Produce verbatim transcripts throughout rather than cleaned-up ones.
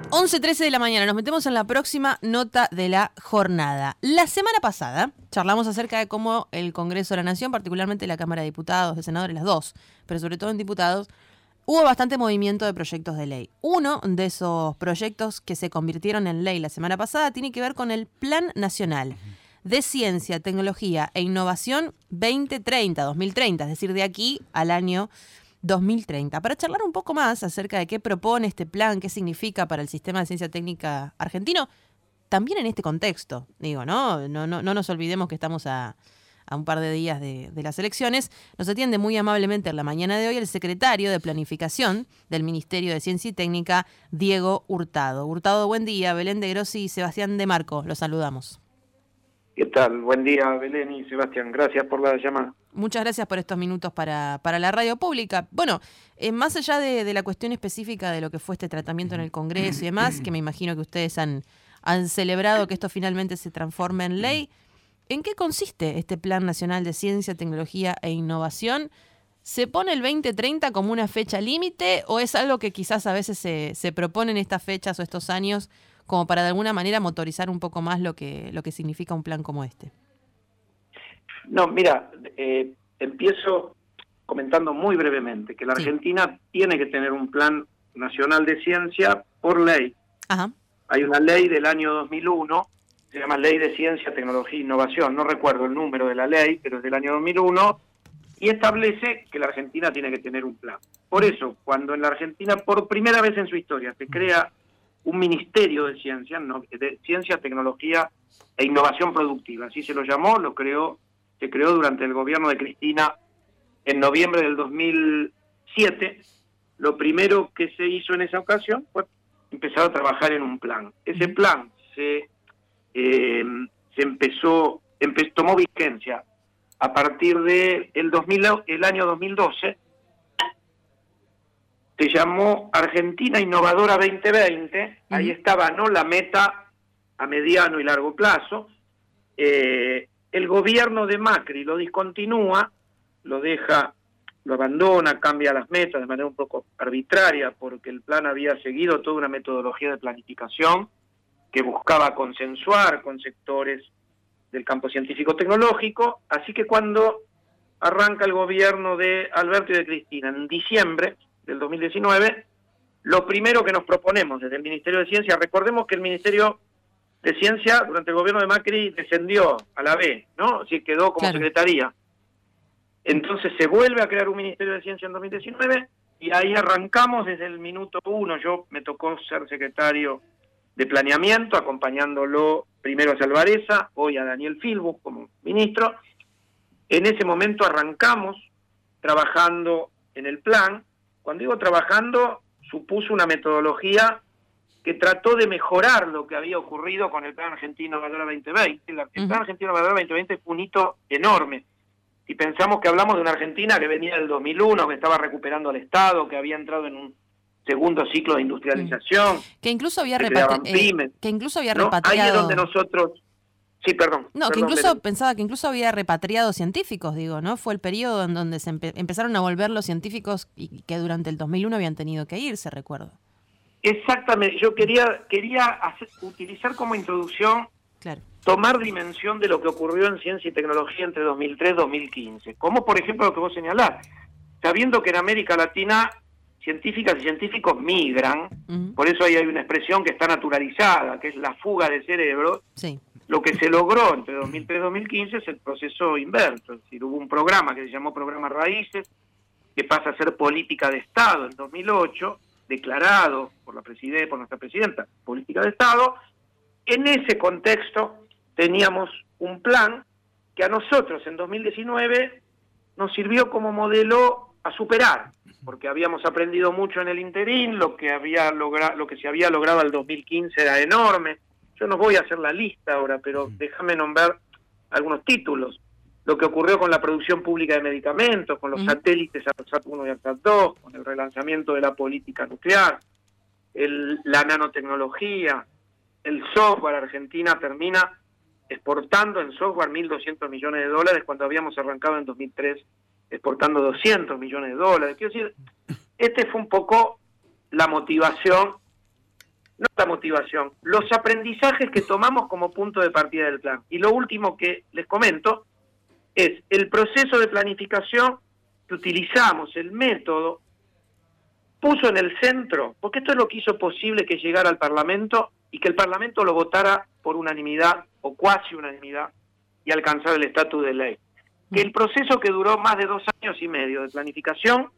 once trece de la mañana, nos metemos en la próxima nota de la jornada. La semana pasada charlamos acerca de cómo el Congreso de la Nación, particularmente la Cámara de Diputados, de Senadores, las dos, pero sobre todo en diputados, hubo bastante movimiento de proyectos de ley. Uno de esos proyectos que se convirtieron en ley la semana pasada tiene que ver con el Plan Nacional de Ciencia, Tecnología e Innovación veinte treinta, dos mil treinta, es decir, de aquí al año dos mil treinta. Para charlar un poco más acerca de qué propone este plan, qué significa para el sistema de ciencia técnica argentino, también en este contexto, digo, ¿no? No, no, no nos olvidemos que estamos a, a un par de días de, de las elecciones. Nos atiende muy amablemente en la mañana de hoy el secretario de Planificación del Ministerio de Ciencia y Técnica, Diego Hurtado. Hurtado, buen día. Belén de Grossi y Sebastián de Marco, los saludamos. ¿Qué tal? Buen día, Belén y Sebastián. Gracias por la llamada. Muchas gracias por estos minutos para, para la radio pública. Bueno, eh, más allá de, de la cuestión específica de lo que fue este tratamiento en el Congreso y demás, que me imagino que ustedes han, han celebrado que esto finalmente se transforme en ley, ¿en qué consiste este Plan Nacional de Ciencia, Tecnología e Innovación? ¿Se pone el veinte treinta como una fecha límite o es algo que quizás a veces se, se propone en estas fechas o estos años como para de alguna manera motorizar un poco más lo que, lo que significa un plan como este? No, mira, eh, empiezo comentando muy brevemente que la Sí. Argentina tiene que tener un plan nacional de ciencia por ley. Ajá. Hay una ley del año dos mil uno, se llama Ley de Ciencia, Tecnología e Innovación, no recuerdo el número de la ley, pero es del año dos mil uno, y establece que la Argentina tiene que tener un plan. Por eso, cuando en la Argentina, por primera vez en su historia, se crea un Ministerio de Ciencia, ¿no? de Ciencia, Tecnología e Innovación Productiva, así se lo llamó, lo creó, se creó durante el gobierno de Cristina en noviembre del dos mil siete. Lo primero que se hizo en esa ocasión fue empezar a trabajar en un plan. Ese plan se, eh, se empezó, empe- tomó vigencia a partir de el, dos mil, el año dos mil doce. Se llamó Argentina Innovadora veinte veinte, uh-huh. Ahí estaba, ¿no?, la meta a mediano y largo plazo. Eh, el gobierno de Macri lo discontinúa, lo deja, lo abandona, cambia las metas de manera un poco arbitraria, porque el plan había seguido toda una metodología de planificación que buscaba consensuar con sectores del campo científico-tecnológico, así que cuando arranca el gobierno de Alberto y de Cristina en diciembre del dos mil diecinueve, lo primero que nos proponemos desde el Ministerio de Ciencia, recordemos que el Ministerio de Ciencia durante el gobierno de Macri descendió a la B, ¿no? Así quedó como claro. secretaría. Entonces se vuelve a crear un Ministerio de Ciencia en dos mil diecinueve y ahí arrancamos desde el minuto uno. Yo me tocó ser secretario de Planeamiento, acompañándolo primero a Salvareza, hoy a Daniel Filbus como ministro. En ese momento arrancamos trabajando en el plan. Cuando digo trabajando, supuso una metodología que trató de mejorar lo que había ocurrido con el Plan Argentino Innovadora veinte veinte. El uh-huh. Plan Argentino Innovadora veinte veinte fue un hito enorme. Si pensamos que hablamos de una Argentina que venía del dos mil uno, que estaba recuperando al Estado, que había entrado en un segundo ciclo de industrialización, uh-huh. que incluso había, que repatri- eh, que incluso había ¿no? repatriado... Ahí es donde nosotros... Sí, perdón. No, perdón, que incluso Belén. pensaba que incluso había repatriado científicos, digo, ¿no? Fue el periodo en donde se empe- empezaron a volver los científicos y que durante el dos mil uno habían tenido que irse, recuerdo. Exactamente. Yo quería quería hacer, utilizar como introducción, claro. tomar dimensión de lo que ocurrió en ciencia y tecnología entre dos mil tres y dos mil quince. Como, por ejemplo, lo que vos señalás. Sabiendo que en América Latina científicas y científicos migran, uh-huh. por eso ahí hay una expresión que está naturalizada, que es la fuga de cerebros. Sí. Lo que se logró entre dos mil tres y dos mil quince es el proceso inverso, es decir, hubo un programa que se llamó Programa Raíces, que pasa a ser política de Estado en dos mil ocho, declarado por la preside, por nuestra presidenta, política de Estado. En ese contexto teníamos un plan que a nosotros en dos mil diecinueve nos sirvió como modelo a superar, porque habíamos aprendido mucho en el interín, lo que había logra, lo que se había logrado al dos mil quince era enorme. Yo no voy a hacer la lista ahora, pero déjame nombrar algunos títulos. Lo que ocurrió con la producción pública de medicamentos, con los uh-huh. satélites ARSAT uno y ARSAT dos, con el relanzamiento de la política nuclear, el, la nanotecnología, el software. Argentina termina exportando en software mil doscientos millones de dólares cuando habíamos arrancado en dos mil tres exportando doscientos millones de dólares. Quiero decir, este fue un poco la motivación no la motivación, los aprendizajes que tomamos como punto de partida del plan. Y lo último que les comento es el proceso de planificación que utilizamos, el método, puso en el centro, porque esto es lo que hizo posible que llegara al Parlamento y que el Parlamento lo votara por unanimidad o cuasi unanimidad y alcanzar el estatus de ley. Que el proceso que duró más de dos años y medio de planificación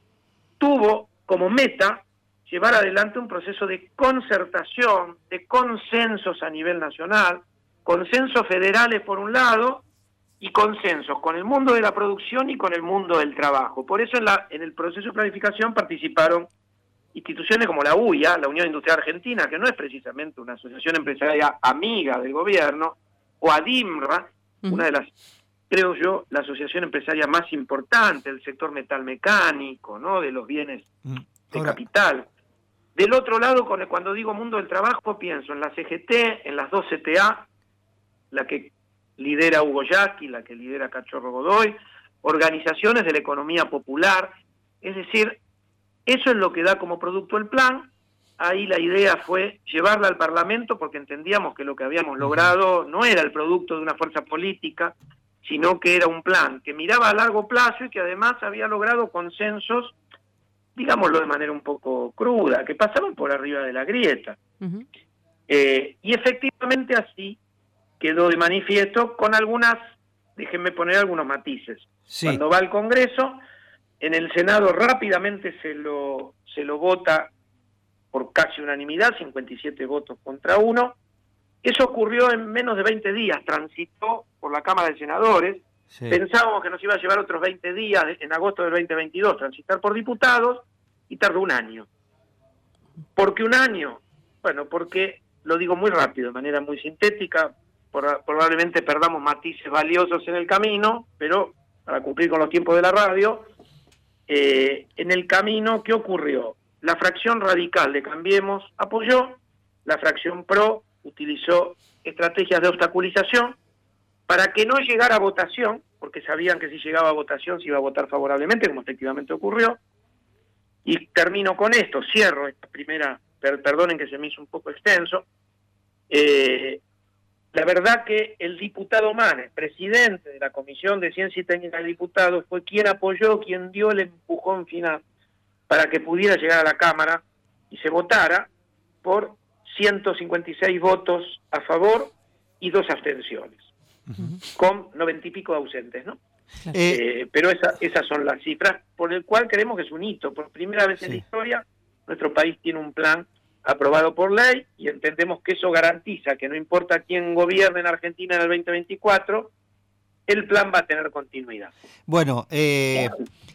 tuvo como meta llevar adelante un proceso de concertación, de consensos a nivel nacional, consensos federales por un lado y consensos con el mundo de la producción y con el mundo del trabajo. Por eso en, la, en el proceso de planificación participaron instituciones como la U I A, la Unión Industrial Argentina, que no es precisamente una asociación empresarial amiga del gobierno, o ADIMRA, uh-huh. una de las, creo yo, la asociación empresaria más importante del sector metalmecánico, ¿no? De los bienes uh-huh. de Ahora. capital. Del otro lado, cuando digo mundo del trabajo, pienso en la C G T, en las dos C T A, la que lidera Hugo Yasky, la que lidera Cachorro Godoy, organizaciones de la economía popular, es decir, eso es lo que da como producto el plan. Ahí la idea fue llevarla al Parlamento porque entendíamos que lo que habíamos logrado no era el producto de una fuerza política, sino que era un plan que miraba a largo plazo y que además había logrado consensos, digámoslo de manera un poco cruda, que pasaban por arriba de la grieta. Uh-huh. Eh, y efectivamente así quedó de manifiesto con algunas, déjenme poner algunos matices. Sí. Cuando va al Congreso, en el Senado rápidamente se lo, se lo vota por casi unanimidad, cincuenta y siete votos contra uno. Eso ocurrió en menos de veinte días, transitó por la Cámara de Senadores. Sí. Pensábamos que nos iba a llevar otros veinte días, en agosto del veinte veintidós, transitar por diputados, y tardó un año. ¿Por qué un año? Bueno, porque, lo digo muy rápido, de manera muy sintética, por, probablemente perdamos matices valiosos en el camino, pero para cumplir con los tiempos de la radio, eh, en el camino, ¿qué ocurrió? La fracción radical de Cambiemos apoyó, la fracción PRO utilizó estrategias de obstaculización para que no llegara a votación, porque sabían que si llegaba a votación se iba a votar favorablemente, como efectivamente ocurrió. Y termino con esto, cierro esta primera, per, perdonen que se me hizo un poco extenso. Eh, la verdad que el diputado Manes, presidente de la Comisión de Ciencia y Técnica de Diputados, fue quien apoyó, quien dio el empujón final para que pudiera llegar a la Cámara y se votara por ciento cincuenta y seis votos a favor y dos abstenciones, uh-huh. con noventa y pico de ausentes, ¿no? Eh, eh, pero esa, esas son las cifras, por el cual creemos que es un hito. Por primera vez sí. en la historia, nuestro país tiene un plan aprobado por ley y entendemos que eso garantiza que no importa quién gobierne en Argentina en el veinte veinticuatro, el plan va a tener continuidad. Bueno, eh,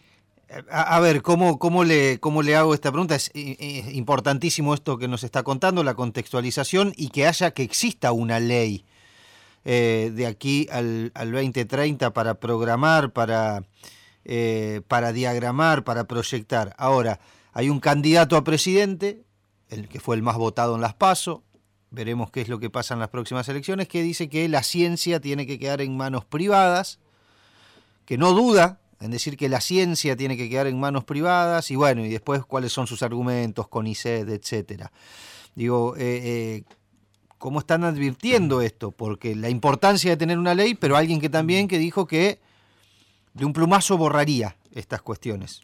a, a ver, ¿cómo, cómo, le, ¿cómo le hago esta pregunta? Es, es importantísimo esto que nos está contando, la contextualización y que haya, que exista una ley Eh, de aquí al, al veinte treinta para programar, para, eh, para diagramar, para proyectar. Ahora, hay un candidato a presidente, el que fue el más votado en las PASO, veremos qué es lo que pasa en las próximas elecciones, que dice que la ciencia tiene que quedar en manos privadas, que no duda en decir que la ciencia tiene que quedar en manos privadas, y bueno, y después cuáles son sus argumentos, CONICET, etcétera. Digo, eh, eh, ¿cómo están advirtiendo esto? Porque la importancia de tener una ley, pero alguien que también que dijo que de un plumazo borraría estas cuestiones.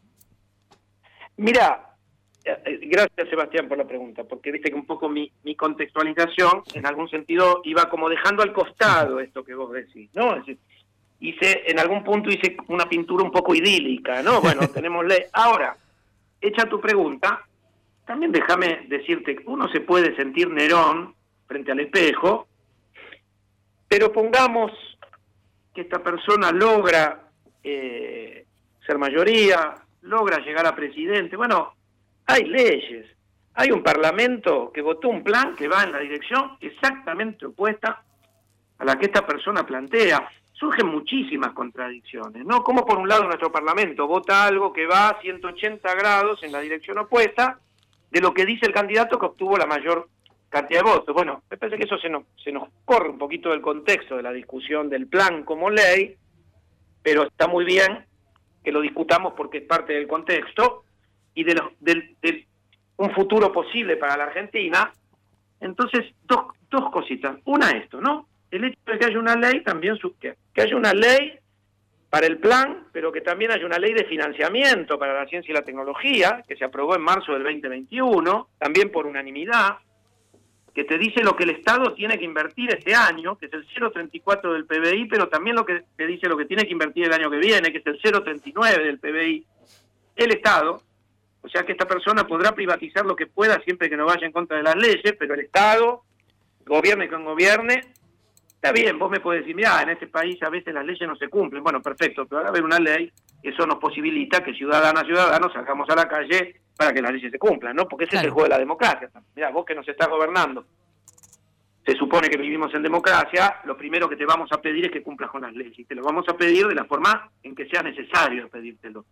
Mira, gracias Sebastián por la pregunta, porque viste que un poco mi, mi contextualización en algún sentido iba como dejando al costado esto que vos decís, ¿no? Es decir, hice, en algún punto hice una pintura un poco idílica, ¿no? Bueno, tenemos ley. Ahora, hecha tu pregunta, también déjame decirte que uno se puede sentir Nerón frente al espejo, pero pongamos que esta persona logra eh, ser mayoría, logra llegar a presidente. Bueno, hay leyes, hay un parlamento que votó un plan que va en la dirección exactamente opuesta a la que esta persona plantea. Surgen muchísimas contradicciones, ¿no? Como por un lado nuestro parlamento vota algo que va a ciento ochenta grados en la dirección opuesta de lo que dice el candidato que obtuvo la mayor cantidad de votos. Bueno, me parece que eso se nos, se nos corre un poquito del contexto de la discusión del plan como ley, pero está muy bien que lo discutamos porque es parte del contexto y de, los, del, de un futuro posible para la Argentina, Entonces, dos, dos cositas. Una, esto, ¿no? El hecho de que haya una ley también, que, que haya una ley para el plan, pero que también haya una ley de financiamiento para la ciencia y la tecnología, que se aprobó en marzo del veinte veintiuno, también por unanimidad, que te dice lo que el Estado tiene que invertir este año, que es el cero coma treinta y cuatro del P B I, pero también lo que te dice lo que tiene que invertir el año que viene, que es el cero coma treinta y nueve del P B I, el Estado. O sea que esta persona podrá privatizar lo que pueda siempre que no vaya en contra de las leyes, pero el Estado, gobierne con gobierne, está bien, vos me podés decir, mirá, en este país a veces las leyes no se cumplen. Bueno, perfecto, pero va a haber una ley, eso nos posibilita que ciudadanas, ciudadanos salgamos a la calle para que las leyes se cumplan, ¿no? Porque ese claro. es el juego de la democracia. Mirá, vos que nos estás gobernando, se supone que vivimos en democracia, lo primero que te vamos a pedir es que cumplas con las leyes, y te lo vamos a pedir de la forma en que sea necesario pedírtelo.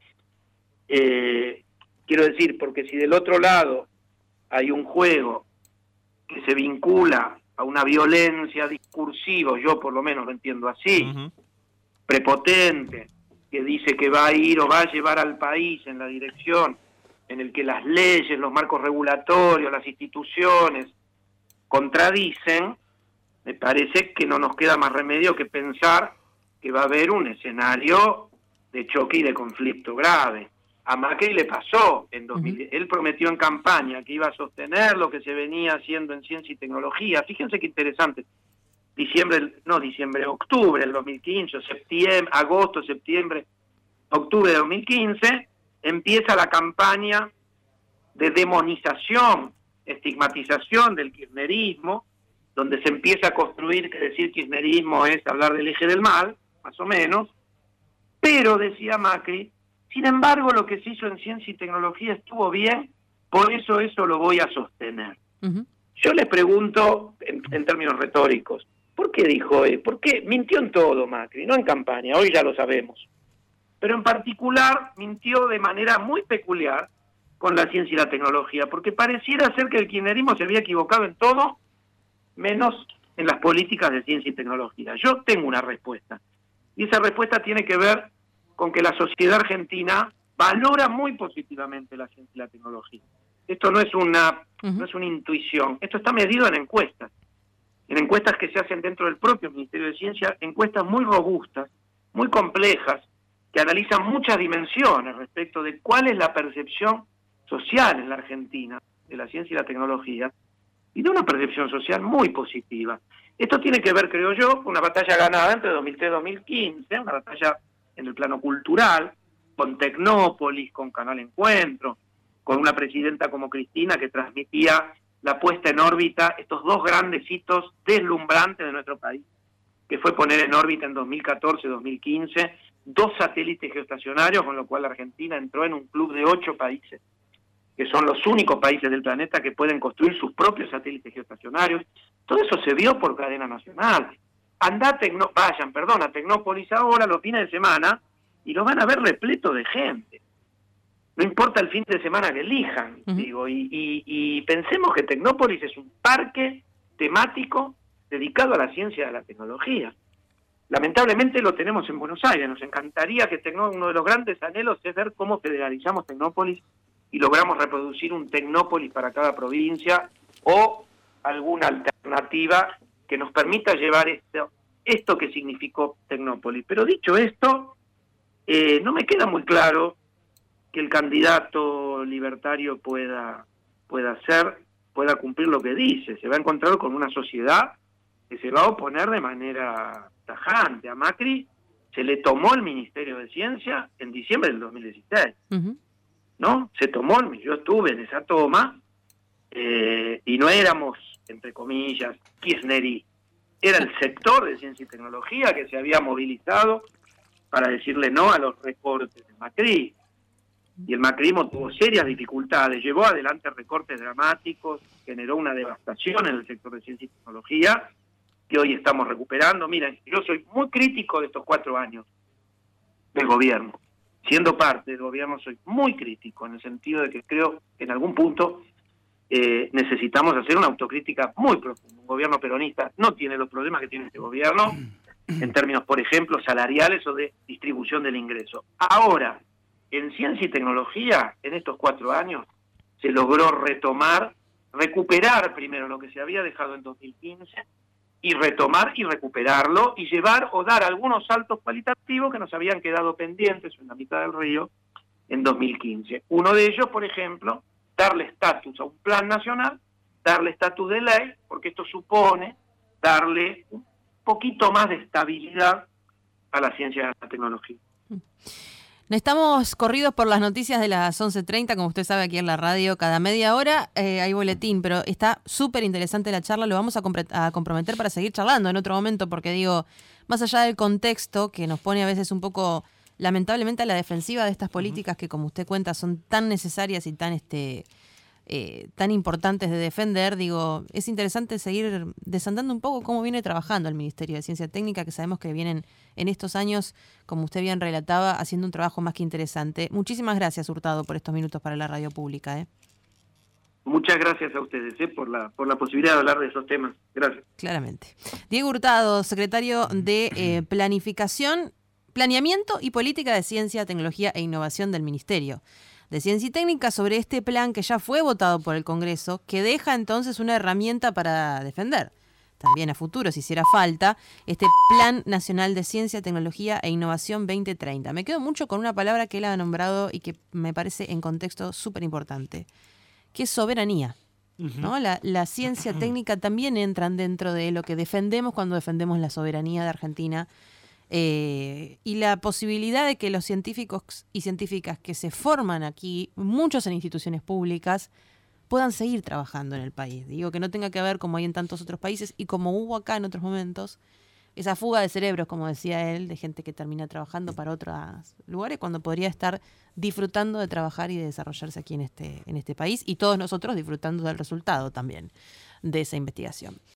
Eh, quiero decir, porque si del otro lado hay un juego que se vincula a una violencia discursiva, yo por lo menos lo entiendo así, uh-huh. prepotente, que dice que va a ir o va a llevar al país en la dirección en el que las leyes, los marcos regulatorios, las instituciones contradicen, me parece que no nos queda más remedio que pensar que va a haber un escenario de choque y de conflicto grave. A Macri le pasó en dos mil diez, uh-huh. él prometió en campaña que iba a sostener lo que se venía haciendo en ciencia y tecnología. Fíjense qué interesante, diciembre, no diciembre, octubre del dos mil quince, septiembre, agosto, septiembre, octubre de dos mil quince, empieza la campaña de demonización, estigmatización del kirchnerismo, donde se empieza a construir que decir kirchnerismo es hablar del eje del mal, más o menos, pero decía Macri, sin embargo, lo que se hizo en ciencia y tecnología estuvo bien, por eso eso lo voy a sostener. Uh-huh. Yo les pregunto, en, en términos retóricos, ¿por qué dijo él? ¿Por qué? Mintió en todo Macri, no en campaña, hoy ya lo sabemos. Pero en particular mintió de manera muy peculiar con la ciencia y la tecnología, porque pareciera ser que el kirchnerismo se había equivocado en todo, menos en las políticas de ciencia y tecnología. Yo tengo una respuesta, y esa respuesta tiene que ver con que la sociedad argentina valora muy positivamente la ciencia y la tecnología. Esto no es una, uh-huh. no es una intuición, esto está medido en encuestas, en encuestas que se hacen dentro del propio Ministerio de Ciencia, encuestas muy robustas, muy complejas, que analizan muchas dimensiones respecto de cuál es la percepción social en la Argentina de la ciencia y la tecnología, y de una percepción social muy positiva. Esto tiene que ver, creo yo, con una batalla ganada entre dos mil tres y dos mil quince, una batalla en el plano cultural, con Tecnópolis, con Canal Encuentro, con una presidenta como Cristina que transmitía la puesta en órbita, estos dos grandes hitos deslumbrantes de nuestro país, que fue poner en órbita en dos mil catorce dos mil quince dos satélites geoestacionarios, con lo cual la Argentina entró en un club de ocho países, que son los únicos países del planeta que pueden construir sus propios satélites geoestacionarios. Todo eso se vio por cadena nacional. Andá a Tecno, vayan, perdón, a Tecnópolis ahora los fines de semana y lo van a ver repleto de gente. No importa el fin de semana que elijan, uh-huh. digo, y, y, y pensemos que Tecnópolis es un parque temático dedicado a la ciencia y a la tecnología. Lamentablemente lo tenemos en Buenos Aires, nos encantaría que Tecno, uno de los grandes anhelos es ver cómo federalizamos Tecnópolis y logramos reproducir un Tecnópolis para cada provincia o alguna alternativa que nos permita llevar esto, esto que significó Tecnópolis. Pero dicho esto, eh, no me queda muy claro que el candidato libertario pueda, pueda hacer, pueda cumplir lo que dice. Se va a encontrar con una sociedad que se va a oponer de manera tajante. A Macri se le tomó el Ministerio de Ciencia en diciembre del dos mil dieciséis. Uh-huh. ¿No? Se tomó, yo estuve en esa toma, eh, y no éramos, entre comillas, kirchneristas. Era el sector de ciencia y tecnología que se había movilizado para decirle no a los recortes del Macri. Y el macrismo tuvo serias dificultades, llevó adelante recortes dramáticos, generó una devastación en el sector de ciencia y tecnología, que hoy estamos recuperando. Miren, yo soy muy crítico de estos cuatro años del gobierno. Siendo parte del gobierno soy muy crítico, en el sentido de que creo que en algún punto eh, necesitamos hacer una autocrítica muy profunda. Un gobierno peronista no tiene los problemas que tiene este gobierno, en términos, por ejemplo, salariales o de distribución del ingreso. Ahora, en ciencia y tecnología, en estos cuatro años, se logró retomar recuperar primero lo que se había dejado en dos mil quince y retomar y recuperarlo y llevar o dar algunos saltos cualitativos que nos habían quedado pendientes en la mitad del río en dos mil quince. Uno de ellos, por ejemplo, darle estatus a un plan nacional, darle estatus de ley, porque esto supone darle un poquito más de estabilidad a la ciencia y a la tecnología. Estamos corridos por las noticias de las once treinta, como usted sabe, aquí en la radio, cada media hora eh, hay boletín, pero está súper interesante la charla, lo vamos a, a comprometer para seguir charlando en otro momento, porque digo, más allá del contexto que nos pone a veces un poco, lamentablemente, a la defensiva de estas políticas que, como usted cuenta, son tan necesarias y tan este eh, tan importantes de defender, digo, es interesante seguir desandando un poco cómo viene trabajando el Ministerio de Ciencia Técnica, que sabemos que vienen en estos años, como usted bien relataba, haciendo un trabajo más que interesante. Muchísimas gracias, Hurtado, por estos minutos para la radio pública. ¿eh? Muchas gracias a ustedes ¿eh? por la por la posibilidad de hablar de esos temas. Gracias. Claramente. Diego Hurtado, secretario de eh, Planificación, Planeamiento y Política de Ciencia, Tecnología e Innovación del Ministerio de Ciencia y Técnica, sobre este plan que ya fue votado por el Congreso, que deja entonces una herramienta para defender, también a futuro, si hiciera falta, este Plan Nacional de Ciencia, Tecnología e Innovación veinte treinta. Me quedo mucho con una palabra que él ha nombrado y que me parece en contexto súper importante, que es soberanía. ¿no? La, la ciencia técnica también entran dentro de lo que defendemos cuando defendemos la soberanía de Argentina. Eh, y la posibilidad de que los científicos y científicas que se forman aquí, muchos en instituciones públicas, puedan seguir trabajando en el país. Digo, que no tenga que haber, como hay en tantos otros países y como hubo acá en otros momentos, esa fuga de cerebros, como decía él, de gente que termina trabajando para otros lugares cuando podría estar disfrutando de trabajar y de desarrollarse aquí en este, en este país, y todos nosotros disfrutando del resultado también de esa investigación.